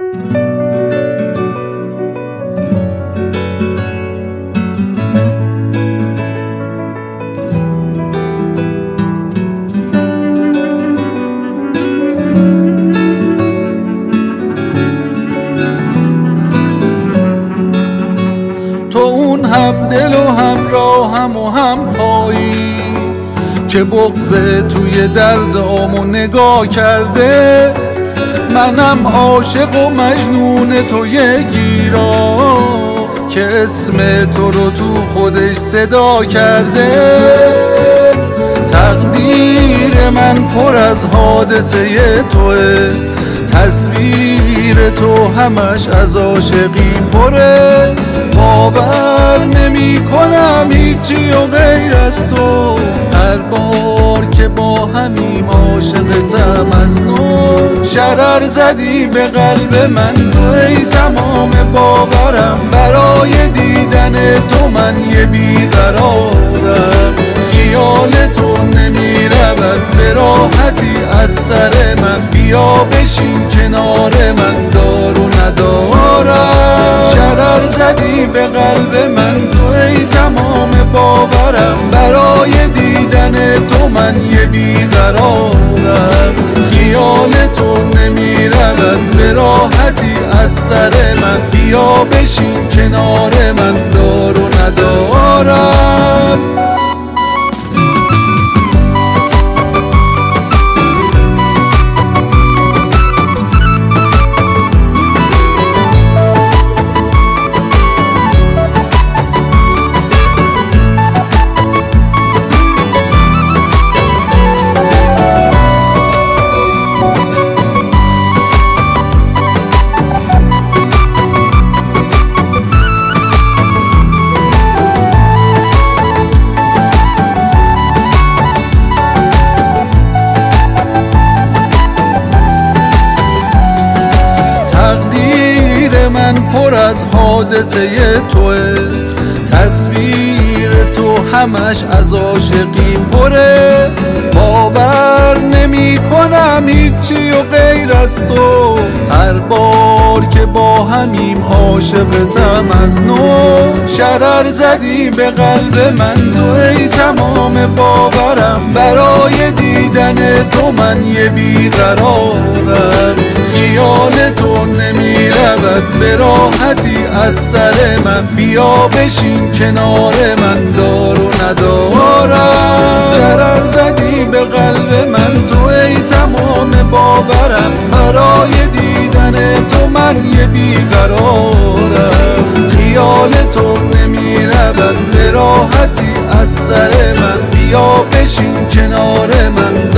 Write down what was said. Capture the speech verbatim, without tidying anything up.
هم دل و همراهم و هم پایی که بغض توی دردامو نگاه کرده. منم عاشق و مجنون توی گیرا که اسم تو رو تو خودش صدا کرده. تقدیر من پر از حادثه توه، تصویر تو همش از عاشقی پره. باور نمی کنم هیچی و غیر از تو، هر بار که با همیم عاشقتم از نو. شرر زدی به قلب من تو ای تمام باورم، برای دیدن تو من یه بیقرارم. خیال تو نمی رود به راحتی از سر من، بیا بشین کنار من دار و ندارم. شرر زدی به قلب من تو ای تمام باورم، برای دیدن تو من یه بیقرارم. خیال تو نمی رود به راحتی از سر من، بیا بشین کنار من دار و ندارم. من پر از حادثه توه، تصویر تو همش از عاشقی پره. باور نمی کنم هیچی و غیر از تو، هر بار که با همیم عاشقتم از نو. شرر زدی به قلب من تو ای تمام باورم، برای دیدن تو من یه بیقرارم. خیال تو نمی رود به راحتی از سر من، بیا بشین کنار من دار و ندارم. شرر زدی به قلب من تو ای تمام باورم، برای دیدن تو من یه بیقرارم. خیال تو نمی رود به راحتی از سر من، بیا بشین کنار من